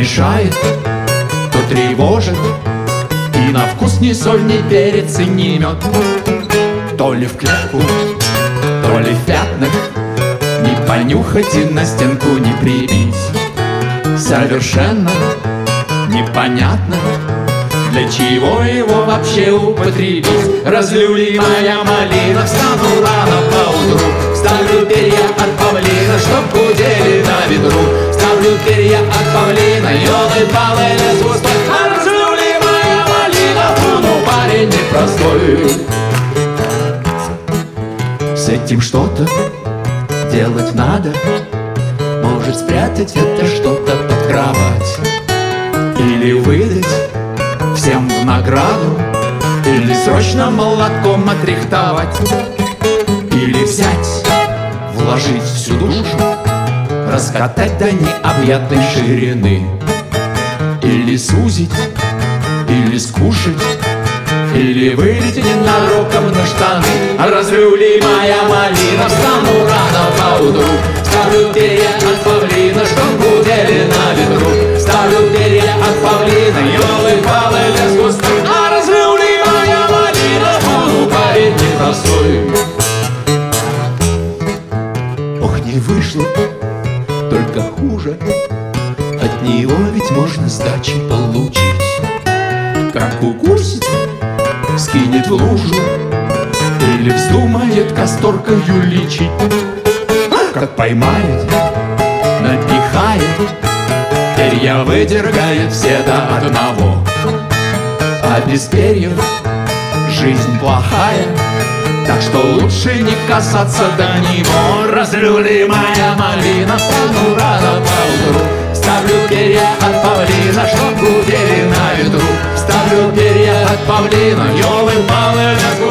мешает, то тревожит, и на вкус ни соль, ни перец, и ни мед. То ли в клетку, то ли в пятнах, не понюхать и на стенку не прибить. Совершенно непонятно, для чего его вообще употребить. Разлюлимая малина, встану рано поутру, ставлю перья от павлина, чтоб гудели на ветру. Ставлю перья от павлина, елы-палы, лес густой. А разлюлимая малина, ну парень непростой. С этим что-то делать надо, может спрятать это что-то под кровать, или выдать всем в награду, или срочно молотком отрихтовать, или взять, вложить всю душу, раскатать до необъятной ширины, или сузить, или скушать, или вылить ненароком на штаны. Разлюлимая малина, встану рано поутру, ставлю перья от павлина, чтоб гудели на ветру. Ставлю перья от павлина, елы-палы, лес густой. А разлюлимая малина, буду парень непростой. Ох, не вышло, только хуже, от него ведь можно сдачи получить. Как укусит, скинет в лужу, или вздумает касторкою лечить. Как поймает, напихает, перья выдергает все до одного. А без перьев жизнь плохая, так что лучше не касаться до него. Разлюлимая малина, встану рано поутру, ставлю перья от павлина, чтоб гудели на ветру. Ставлю перья от павлина, елы-палы, лес густой.